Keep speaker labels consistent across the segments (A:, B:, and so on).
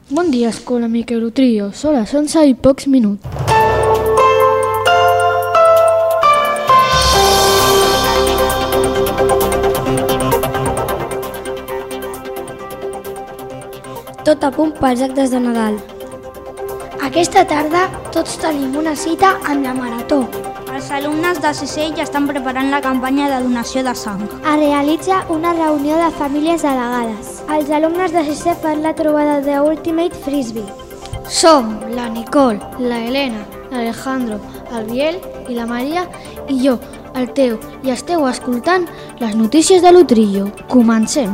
A: Bon dia, escola Miquel Utrillo. Són les 11 i pocs minuts.
B: Tot a punt pels actes de Nadal. Aquesta tarda tots tenim una cita amb la Marató.
C: Els alumnes de sisè ja estan preparant la campanya de donació de sang.
D: Es realitza una reunió de famílies delegades. Els alumnes de sisè fan la trobada de Ultimate Frisbee.
A: Som la Nicole, la Helena, l'Alejandro, el Biel i la Maria i jo, el Teo, i esteu escoltant les notícies de l'Utrillo. Comencem!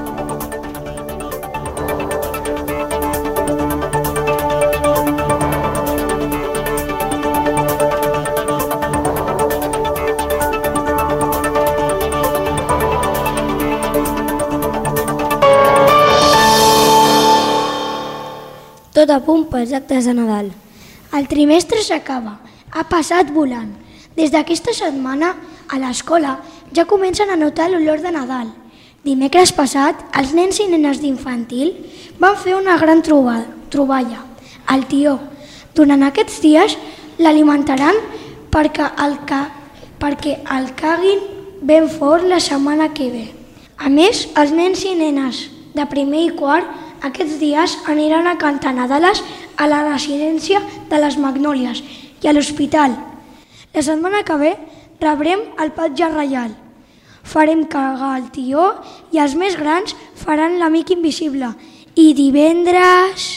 B: Tot a punt pels actes de Nadal. El trimestre s'acaba. Ha passat volant. Des d'aquesta setmana, a l'escola, ja comencen a notar l'olor de Nadal. Dimecres passat, els nens i nenes d'infantil van fer una gran troballa. El tió. Durant aquests dies l'alimentaran perquè el caguin ben fort la setmana que ve. A més, els nens i nenes de primer i quart aquests dies aniran a cantar Nadales a la residència de les Magnòlies i a l'hospital. La setmana que ve rebrem el patge reial. Farem cagar el tió i els més grans faran l'amic invisible. I divendres...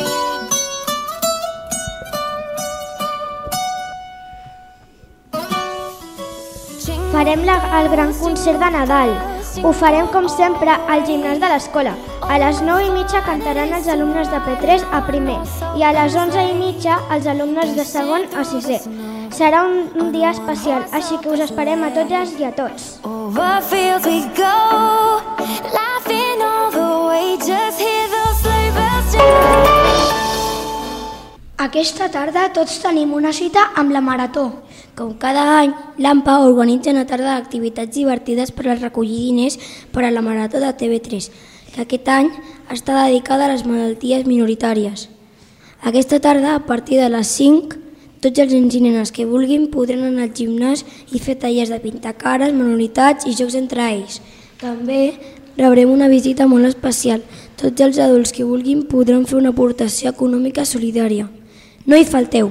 D: Farem el gran concert de Nadal. Ho farem com sempre al gimnàs de l'escola. A les 9:30 cantaran els alumnes de P3 a primer i a les 11:30 els alumnes de segon a sisè. Serà un dia especial, així que us esperem a totes i a tots.
B: Aquesta tarda tots tenim una cita amb la Marató. Com cada any, l'AMPA organitza una tarda d'activitats divertides per a recollir diners per a la Marató de TV3, que aquest any està dedicada a les malalties minoritàries. Aquesta tarda, a partir de les 5, tots els nens i nenes que vulguin podran anar al gimnàs i fer tallers de pintar cares, manualitats i jocs entre ells. També rebrem una visita molt especial. Tots els adults que vulguin podran fer una aportació econòmica solidària. No hi falteu!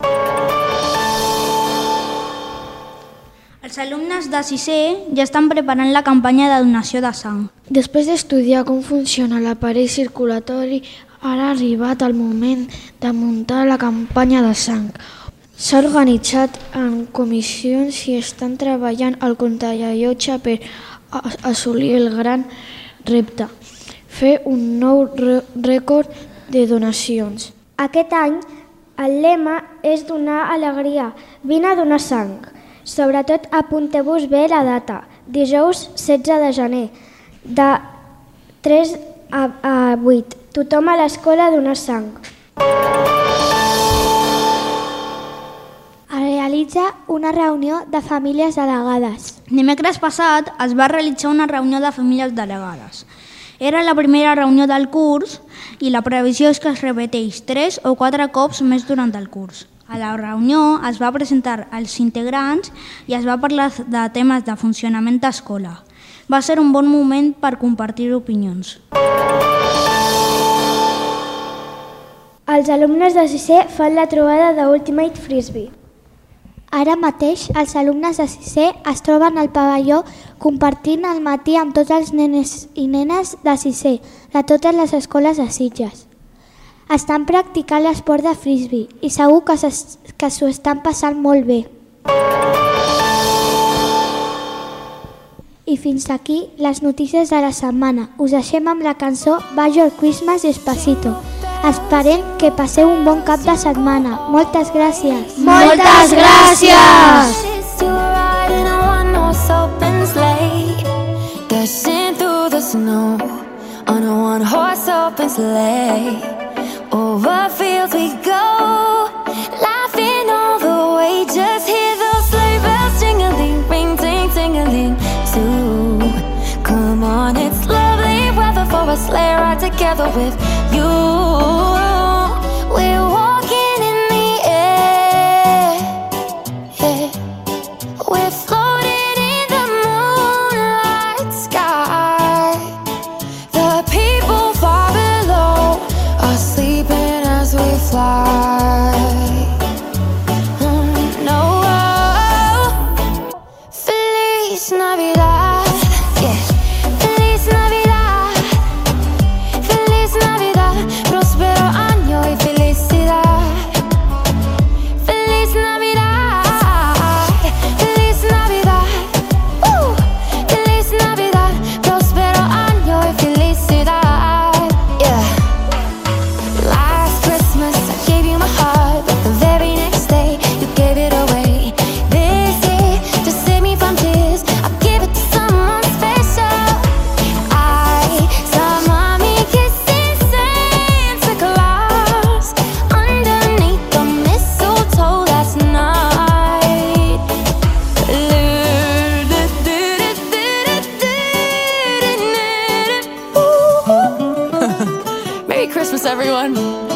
C: Els alumnes de sisè ja estan preparant la campanya de donació de sang.
A: Després d'estudiar com funciona l'aparell circulatori, ara ha arribat el moment de muntar la campanya de sang. S'ha organitzat en comissions i estan treballant al contrarellotge per assolir el gran repte, fer un nou rècord de donacions.
D: Aquest any el lema és donar alegria, vine a donar sang. Sobretot apunteu-vos bé la data, dijous 16 de gener, de 3 a 8. Tothom a l'escola a donar sang. Es realitza una reunió de famílies delegades.
C: Dimecres passat es va realitzar una reunió de famílies delegades. Era la primera reunió del curs i la previsió és que es repeteix 3 o 4 cops més durant el curs. A la reunió es va presentar els integrants i es va parlar de temes de funcionament d'escola. Va ser un bon moment per compartir opinions.
D: Els alumnes de sisè fan la trobada de Ultimate Frisbee. Ara mateix els alumnes de sisè es troben al pavelló compartint el matí amb tots els nenes i nenes de sisè de totes les escoles de Sitges. Estan practicant l'esport de frisbee i segur que s'ho estan passant molt bé. I fins aquí les notícies de la setmana. Us deixem amb la cançó Bajor Christmas Despacito. Esperem que passeu un bon cap de setmana. Moltes gràcies!
B: Moltes gràcies!
E: Over fields we go, laughing all the way. Just hear those sleigh bells jingling, ring, ting, tingling too. Come on, it's lovely weather for a sleigh ride together with you. fly. No. Feliz Navidad, yeah. Feliz Navidad, Feliz Navidad, próspero año y felicidad. Feliz Navidad, Feliz Navidad, Feliz Navidad, próspero año y felicidad. Yeah. Last Christmas I gave you my heart, but the very next day you gave it away. This year, to save me from tears, I'll give it to someone special. I saw mommy kissing Santa Claus underneath the mistletoe last night. Merry Christmas, everyone.